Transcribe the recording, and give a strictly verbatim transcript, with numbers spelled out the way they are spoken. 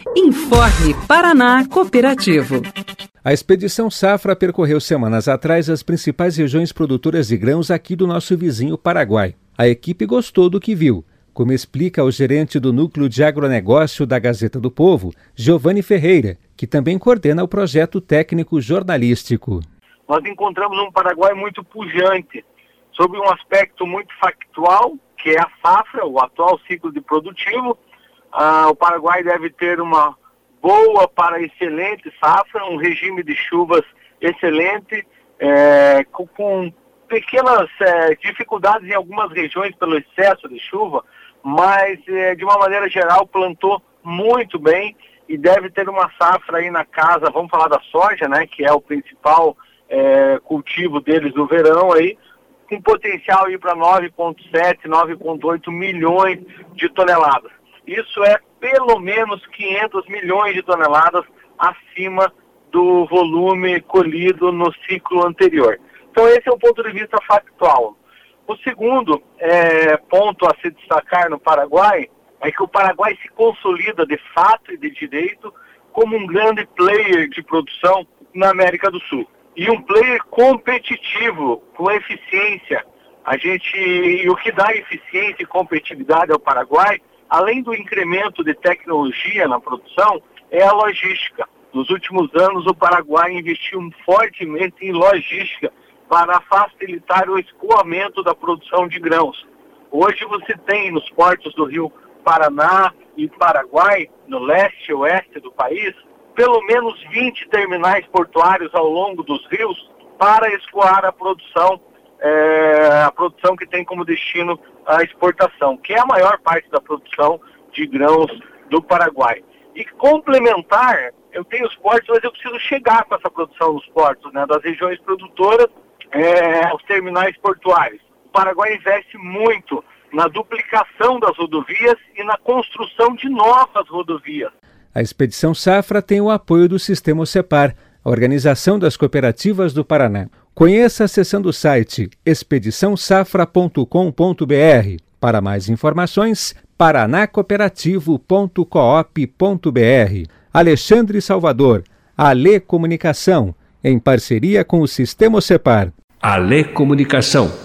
Informe Paraná Cooperativo. A Expedição Safra percorreu semanas atrás as principais regiões produtoras de grãos aqui do nosso vizinho Paraguai. A equipe gostou do que viu, como explica o gerente do Núcleo de Agronegócio da Gazeta do Povo, Giovanni Ferreira, que também coordena o projeto técnico jornalístico. Nós encontramos um Paraguai muito pujante, sobre um aspecto muito factual, que é a safra, o atual ciclo de produtivo. Ah, o Paraguai deve ter uma boa para excelente safra, um regime de chuvas excelente, é, com, com pequenas é, dificuldades em algumas regiões pelo excesso de chuva, mas é, de uma maneira geral plantou muito bem e deve ter uma safra aí na casa, vamos falar da soja, né, que é o principal é, cultivo deles no verão aí, com potencial aí para nove vírgula sete, nove vírgula oito milhões de toneladas. Isso é pelo menos quinhentos milhões de toneladas acima do volume colhido no ciclo anterior. Então esse é o ponto de vista factual. O segundo é, ponto a se destacar no Paraguai é que o Paraguai se consolida de fato e de direito como um grande player de produção na América do Sul. E um player competitivo, com eficiência. A gente, e o que dá eficiência e competitividade ao Paraguai, além do incremento de tecnologia na produção, é a logística. Nos últimos anos, o Paraguai investiu fortemente em logística para facilitar o escoamento da produção de grãos. Hoje você tem nos portos do Rio Paraná e Paraguai, no leste e oeste do país, pelo menos vinte terminais portuários ao longo dos rios para escoar a produção, é, a produção que tem como destino a exportação, que é a maior parte da produção de grãos do Paraguai. E complementar, eu tenho os portos, mas eu preciso chegar com essa produção nos portos, né, das regiões produtoras, é, os terminais portuários. O Paraguai investe muito na duplicação das rodovias e na construção de novas rodovias. A Expedição Safra tem o apoio do Sistema Cepar, a Organização das Cooperativas do Paraná. Conheça acessando o site expedição safra ponto com ponto b r. Para mais informações, paraná cooperativo ponto coop ponto b r. Alexandre Salvador, Ale Comunicação, em parceria com o Sistema Cepar. Ale Comunicação.